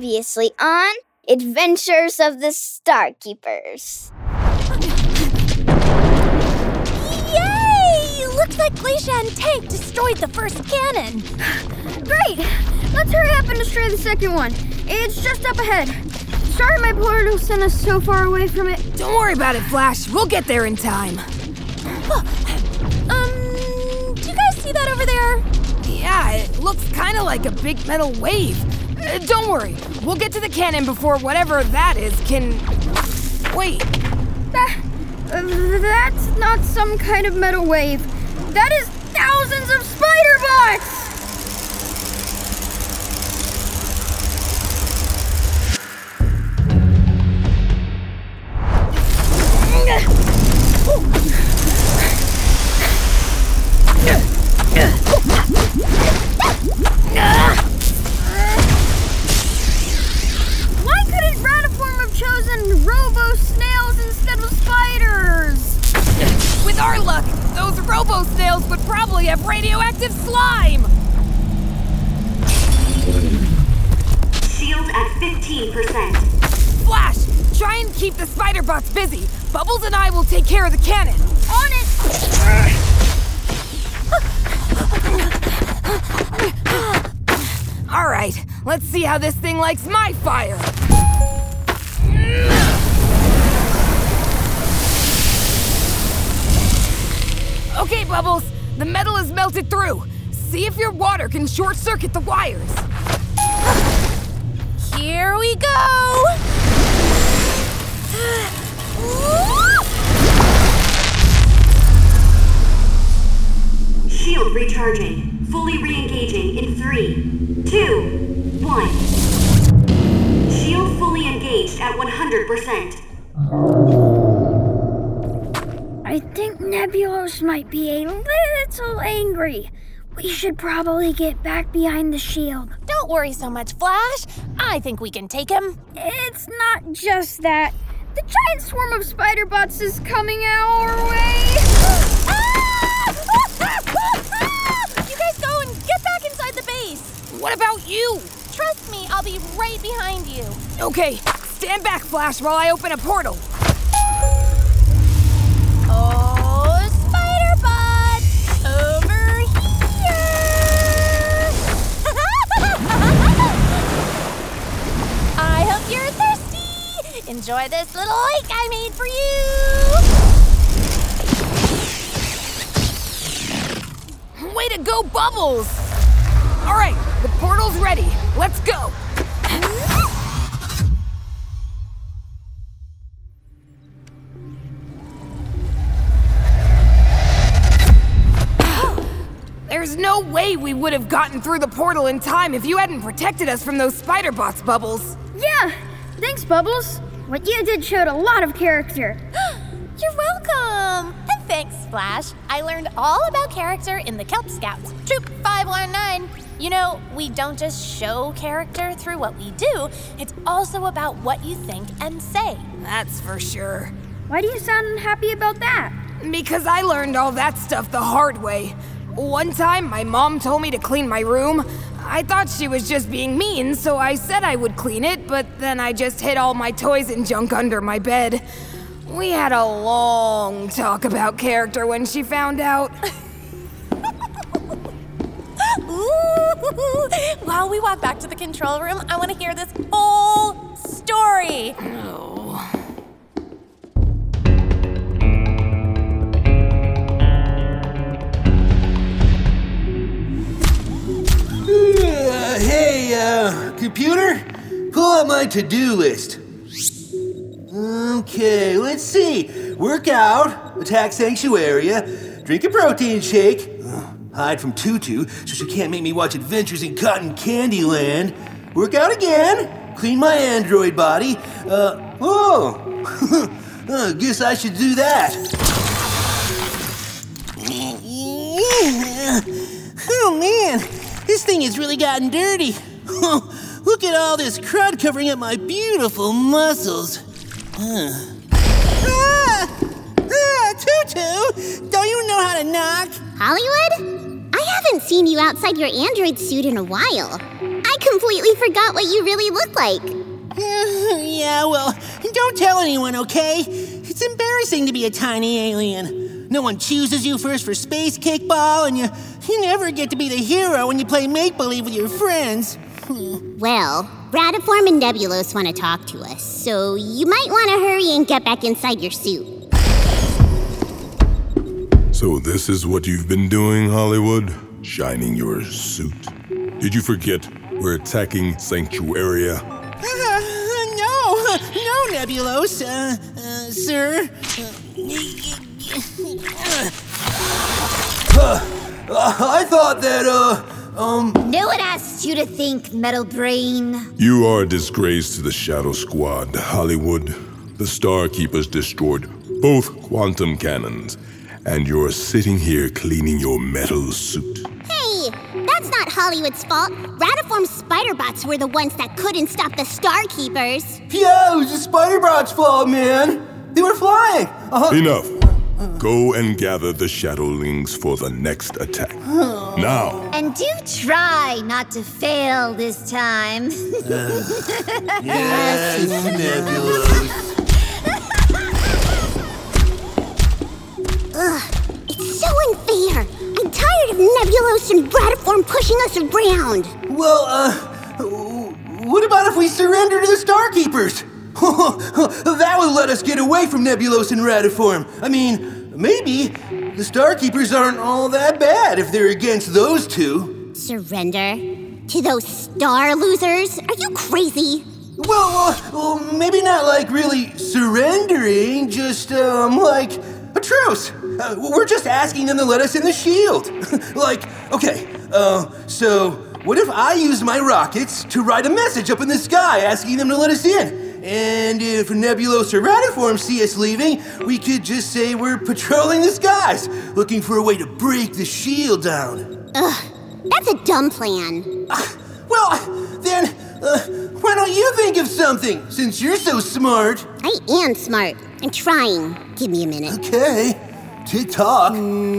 Previously on Adventures of the Starkeepers. Yay! Looks like Glacia and Tank destroyed the first cannon. Great! Let's hurry up and destroy the second one. It's just up ahead. Sorry my portal sent us so far away from it. Don't worry about it, Flash. We'll get there in time. Do you guys see that over there? Yeah, it looks kind of like a big metal wave. Don't worry. We'll get to the cannon before whatever that is can... Wait. That's not some kind of metal wave. That is thousands of spider bots! Why couldn't Radiform have chosen robo-snails instead of spiders? With our luck, those robo-snails would probably have radioactive slime! Shield at 15%. Flash, try and keep the spider bots busy. Bubbles and I will take care of the cannon. On it! All right, let's see how this thing likes my fire. Okay, Bubbles, the metal is melted through. See if your water can short-circuit the wires. Here we go! Shield recharging. Fully re-engaging in 3, 2, 1. Shield fully engaged at 100%. I think Nebulos might be a little angry. We should probably get back behind the shield. Don't worry so much, Flash. I think we can take him. It's not just that. The giant swarm of spider bots is coming our way. You guys go and get back inside the base. What about you? Trust me, I'll be right behind you. Okay, stand back, Flash, while I open a portal. Oh, spider bots, over here. I hope you're thirsty. Enjoy this little lake I made for you. Way to go, Bubbles! All right, the portal's ready. Let's go. There's no way we would have gotten through the portal in time if you hadn't protected us from those spider bots, Bubbles. Yeah, thanks, Bubbles. What you did showed a lot of character. You're welcome. And thanks, Flash. I learned all about character in the Kelp Scouts, Troop 519. You know, we don't just show character through what we do, it's also about what you think and say. That's for sure. Why do you sound unhappy about that? Because I learned all that stuff the hard way. One time, my mom told me to clean my room. I thought she was just being mean, so I said I would clean it, but then I just hid all my toys and junk under my bed. We had a long talk about character when she found out. Ooh. While we walk back to the control room, I want to hear this whole story. Hey, computer, pull up my to-do list. Okay, let's see. Work out, attack Sanctuaria, drink a protein shake, hide from Tutu so she can't make me watch Adventures in Cotton Candy Land, work out again, clean my android body, guess I should do that. Oh man, this thing has really gotten dirty. Look at all this crud covering up my beautiful muscles. Tutu, don't you know how to knock? Hollywood? I haven't haven't seen you outside your android suit in a while. I completely forgot what you really look like. Yeah, well, don't tell anyone, okay? It's embarrassing to be a tiny alien. No one chooses you first for space kickball, and you never get to be the hero when you play make-believe with your friends. Well, Radiform and Nebulos want to talk to us, so you might want to hurry and get back inside your suit. So this is what you've been doing, Hollywood? Shining your suit? Did you forget we're attacking Sanctuaria? No, Nebulos, sir. I thought that, No one asked you to think, Metal Brain. You are a disgrace to the Shadow Squad, Hollywood. The Starkeepers destroyed both quantum cannons, and you're sitting here cleaning your metal suit. Hey, that's not Hollywood's fault. Radiform's spider bots were the ones that couldn't stop the Starkeepers. Yeah, it was the Spider-Bot's fault, man. They were flying. Enough. Go and gather the Shadowlings for the next attack. Now. And do try not to fail this time. Yes, Nebulos. It's so unfair. I'm tired of Nebulos and Radiform pushing us around. Well, what about if we surrender to the Starkeepers? That would let us get away from Nebulos and Radiform. I mean, maybe the Starkeepers aren't all that bad if they're against those two. Surrender? To those star losers? Are you crazy? Well, maybe not like really surrendering, just, like a truce. We're just asking them to let us in the shield. Like, okay, so what if I use my rockets to write a message up in the sky asking them to let us in? And if Nebulos or Radiform see us leaving, we could just say we're patrolling the skies, looking for a way to break the shield down. Ugh, that's a dumb plan. Well, then, why don't you think of something, since you're so smart? I am smart. I'm trying. Give me a minute. Okay, tick-tock.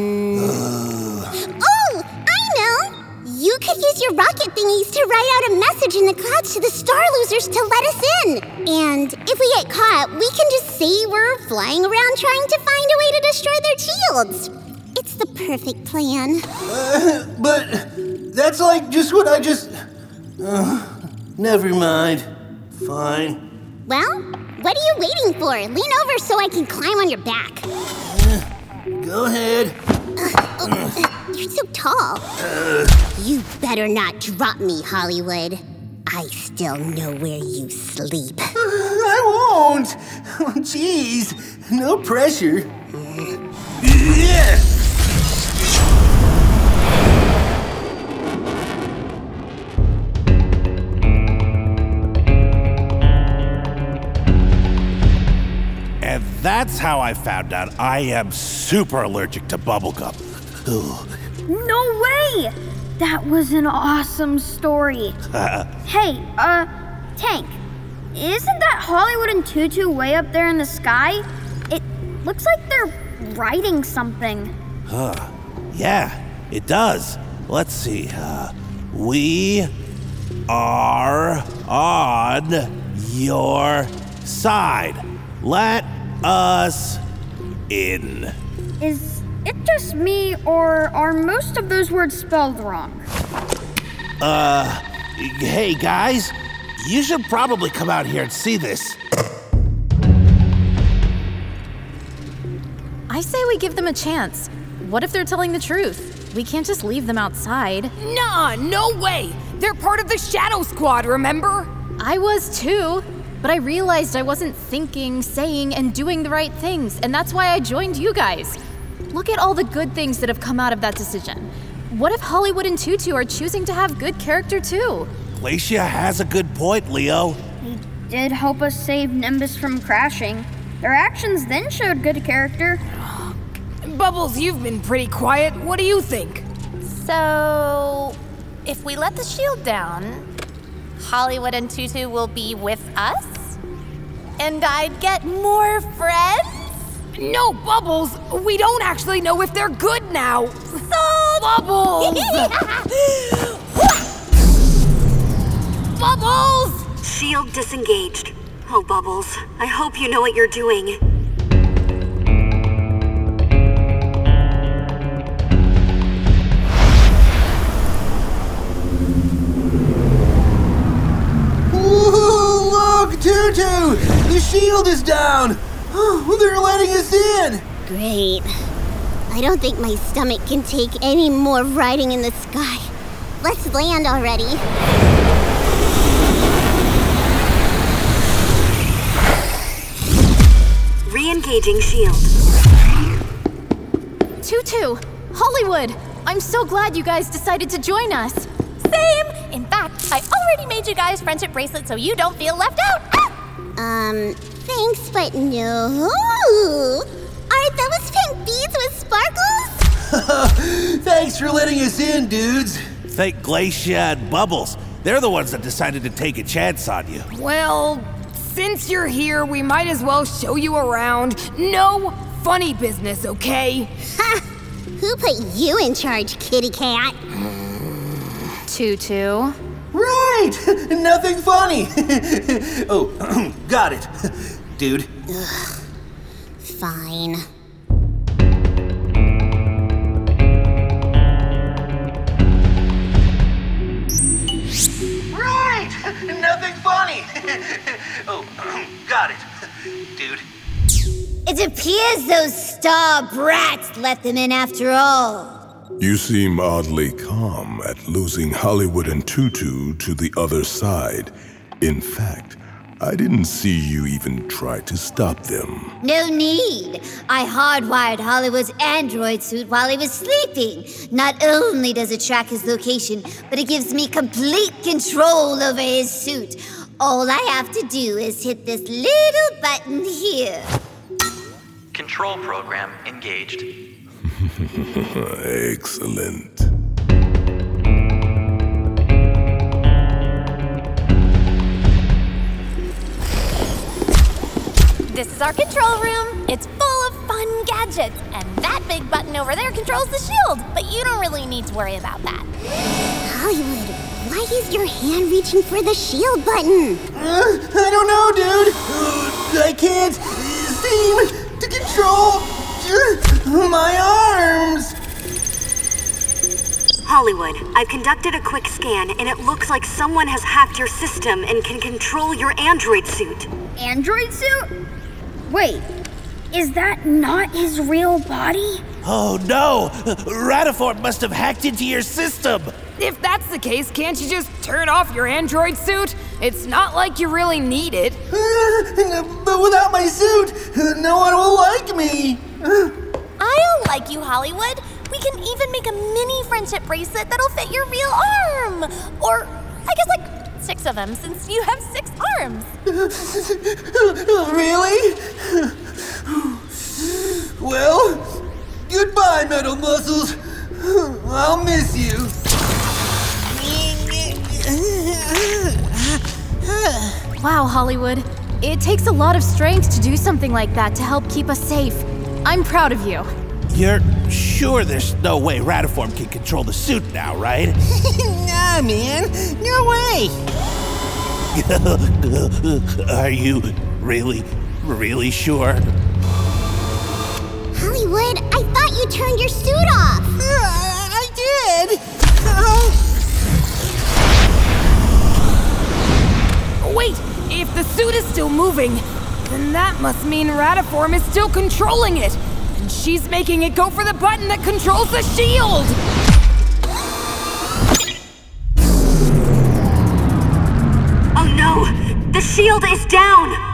Oh, I know! You could use your rocket thingies to write out a message in the clouds to the star losers to let us in. And if we get caught, we can just say we're flying around trying to find a way to destroy their shields. It's the perfect plan. But that's like just what I just... never mind. Fine. Well, what are you waiting for? Lean over so I can climb on your back. Go ahead. You're so tall. You better not drop me, Hollywood. I still know where you sleep. I won't. Oh, jeez, no pressure. Yes. And that's how I found out I am super allergic to bubblegum. No way! That was an awesome story. Hey, Tank, isn't that Hollywood and Tutu way up there in the sky? It looks like they're writing something. Yeah, it does. Let's see. We are on your side. Let us in. Is it just me, or are most of those words spelled wrong? Hey guys, you should probably come out here and see this. I say we give them a chance. What if they're telling the truth? We can't just leave them outside. Nah, no way! They're part of the Shadow Squad, remember? I was too, but I realized I wasn't thinking, saying, and doing the right things, and that's why I joined you guys. Look at all the good things that have come out of that decision. What if Hollywood and Tutu are choosing to have good character too? Glacia has a good point, Leo. They did help us save Nimbus from crashing. Their actions then showed good character. Bubbles, you've been pretty quiet. What do you think? So, if we let the shield down, Hollywood and Tutu will be with us? And I'd get more friends? No, Bubbles! We don't actually know if they're good now! So Bubbles! Bubbles! Shield disengaged. Oh, Bubbles, I hope you know what you're doing. Ooh, look, Tutu! The shield is down! Oh, they're letting us in! Great. I don't think my stomach can take any more riding in the sky. Let's land already. Re-engaging shield. Tutu, Hollywood, I'm so glad you guys decided to join us. Same! In fact, I already made you guys friendship bracelets so you don't feel left out. Thanks, but no. Are those pink beads with sparkles? Thanks for letting us in, dudes. Thank Glacia and Bubbles. They're the ones that decided to take a chance on you. Well, since you're here, we might as well show you around. No funny business, okay? Ha! Who put you in charge, kitty cat? Tutu. Right! Nothing funny. Oh, got it. Dude. Fine. Right! Nothing funny. Oh, got it. Dude. It appears those star brats let them in after all. You seem oddly calm at losing Hollywood and Tutu to the other side. In fact, I didn't see you even try to stop them. No need. I hardwired Hollywood's android suit while he was sleeping. Not only does it track his location, but it gives me complete control over his suit. All I have to do is hit this little button here. Control program engaged. Excellent. This is our control room. It's full of fun gadgets. And that big button over there controls the shield. But you don't really need to worry about that. Hollywood, why is your hand reaching for the shield button? I don't know, dude. I can't seem to control my arms. Hollywood, I've conducted a quick scan, and it looks like someone has hacked your system and can control your android suit. Android suit? Wait, is that not his real body? Oh no! Radiform must have hacked into your system! If that's the case, can't you just turn off your android suit? It's not like you really need it. But without my suit, no one will like me. I'll like you, Hollywood. We can even make a mini friendship bracelet that'll fit your real arm. Or, I guess, like 6 of them, since you have 6 arms. Really? Well, goodbye, metal muscles. I'll miss you. Wow, Hollywood. It takes a lot of strength to do something like that to help keep us safe. I'm proud of you. You're sure there's no way Radiform can control the suit now, right? Nah, man. No way. Are you really sure? Hollywood, I thought you turned your suit off. I did. Wait, if the suit is still moving, then that must mean Radiform is still controlling it. And she's making it go for the button that controls the shield! Oh no! The shield is down!